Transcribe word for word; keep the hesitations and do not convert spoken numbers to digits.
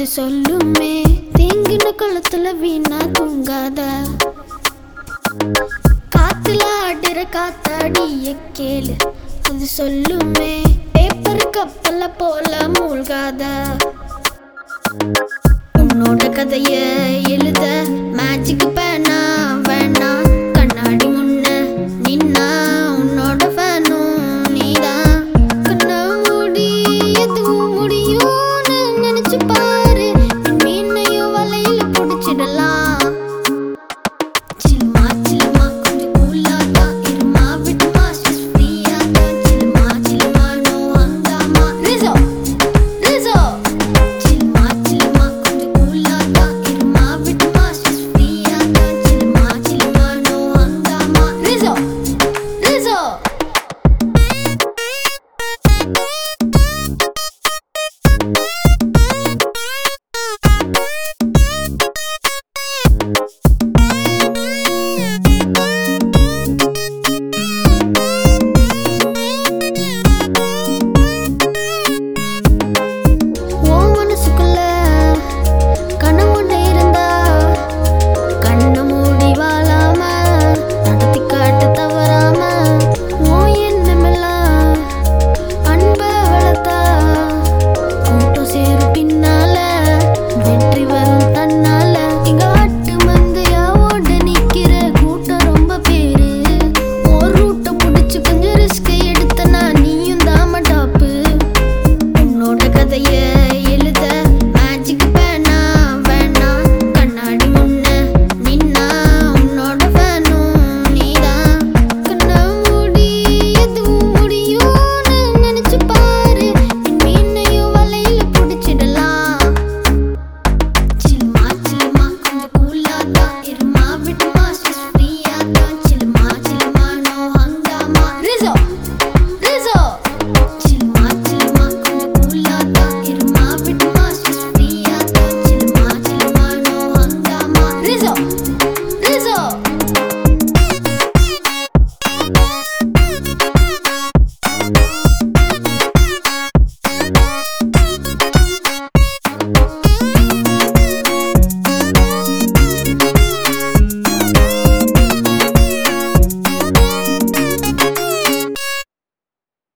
சொல்லுமே தேங்கின குளத்துல வீணா தூங்காத காத்துல ஆடுற காத்தாடிய கேளு அது சொல்லுமே பேப்பர் கப்பல போல மூழ்காத உன்னோட கதைய எழுத மேஜிக் பேனா வேணா கண்ணாடி முன்ன நின்னா உன்னோட ஃபேனும் நீதான் கண்ணா மூடி எதுவும் முடியும்னு நினைச்சு பாரு மீனையும் வலையில பிடிச்சிடலாம் சில்மா சில்மா கொஞ்சம் கூலாதா இருமா விடுமா ஸ்ட்ரெஸ் ஃப்ரீயாதா சில்மா சில்மா நோ ஹங்காமா ரிசோ ரிசோ சில்மா சில்மா கொஞ்சம் கூலாதா இருமா விடுமா ஸ்ட்ரெஸ் ஃப்ரீயாதா சில்மா சில்மா நோ ஹங்காமா ரிசோ ரிசோ ஓ மனசுக்குள்ள கனவுன்னு இருந்தா கண்ண மூடி வாழாம நடத்தி காட்டு தவறாம ஓ எண்ணமெல்லாம் அன்ப வளர்த்தா கூட்டம் சேரும் பின்னால வெற்றி வரும் தன்னால இங்க ஆட்டு மந்தையா ஓட நிக்கிற கூட்டம் ரொம்ப பேரு ஒரு ரூட்டை பிடிச்சு கொஞ்சம்